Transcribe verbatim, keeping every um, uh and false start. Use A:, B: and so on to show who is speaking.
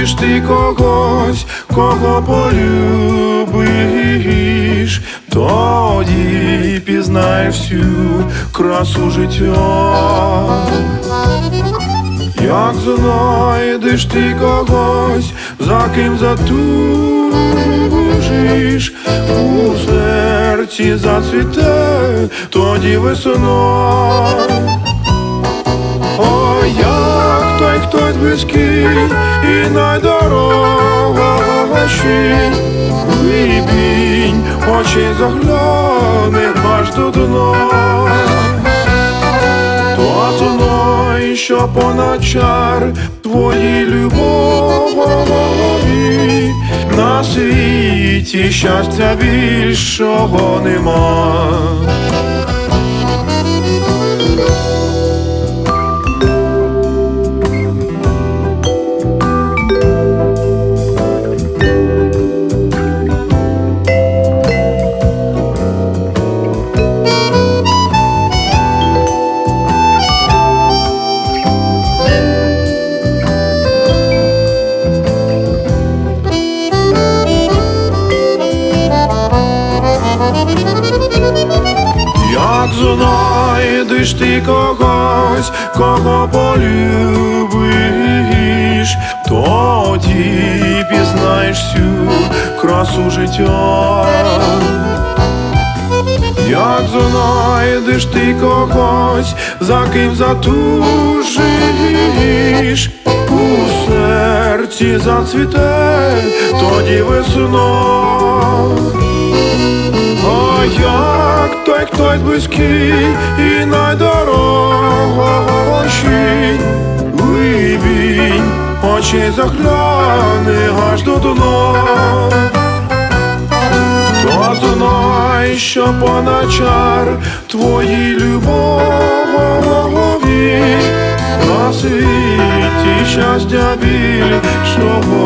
A: знайдеш ти когось, кого полюбиш, тоді пізнаєш всю красу життя. Як знайдеш ти когось, за ким затужиш, у серці зацвіте тоді весна. Ой, як той хтось близький і найдорожчий, глибінь очі загляне аж до дна. То знай, що понад чар твоїй любові на світі щастя більшого нема. Як знайдеш ти когось, кого полюбиш, тоді пізнаєш всю красу життя. Як знайдеш ти когось, за ким затужиш, у серці зацвіте тоді весна. Ой, як той хтось близький і найдорожчий, глибінь очі загляне аж до дна. То знай, що понад чар твоїй любові на світі щастя більшого